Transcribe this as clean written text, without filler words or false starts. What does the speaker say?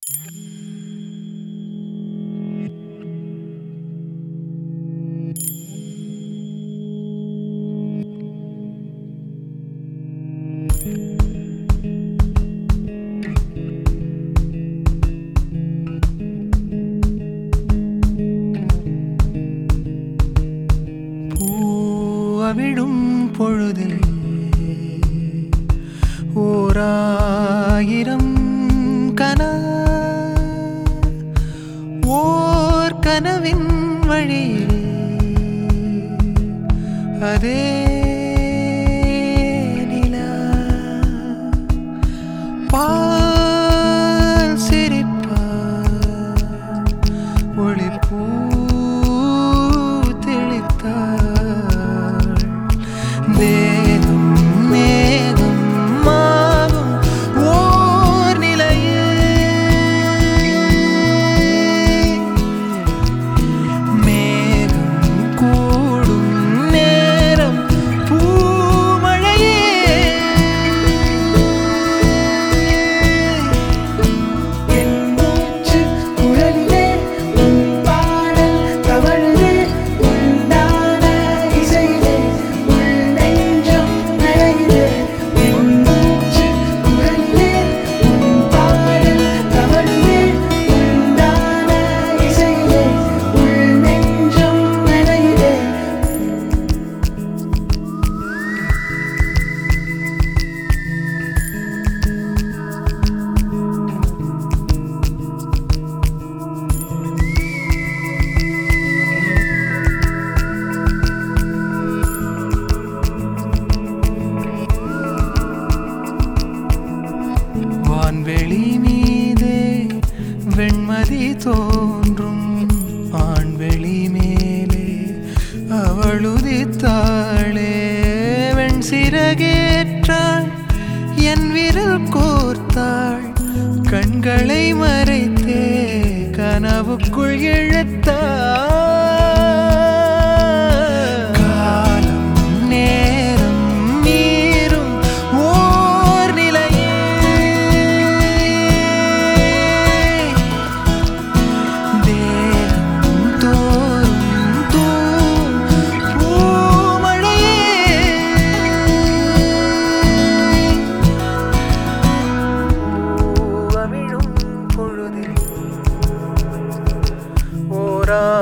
பூவிடும் பொழுதில் ஓராயிரம் ஓர் கனவின் வழியில் அதே நிலா பால் சிரிப்பார் ஒளிப்பூ தெளித்தாள் தேகம் மேகம் மாகும் ஓர் நிலையில் மேகம் கூடும் நேரம் பூமழையே என் மூச்சு குழலிலே உன் பாடல் தவழுதே உண்டான இசையிலே உள் நெஞ்சம் நனையுதே என் மூச்சு குழலிலே உன் பாடல் தவழுதே உண்டான இசையிலே உள் நெஞ்சம் நனையுதே வான்வெளி மீதே வெண்மதி தோன்றும் ஆண்வெளி மேலே அவளுதித்தாளே வெண் சிறகேற்றாள் என் விரல் கோர்த்தாள் கண்களை மறைத்தே கனவுக்குள் இழுத்தாள் காலம் நேரம் நீரும் ஓர் நிலையே தேகம் தோறும் தூம் பூமழையே பூவிடும் பொழுதில் ஓரா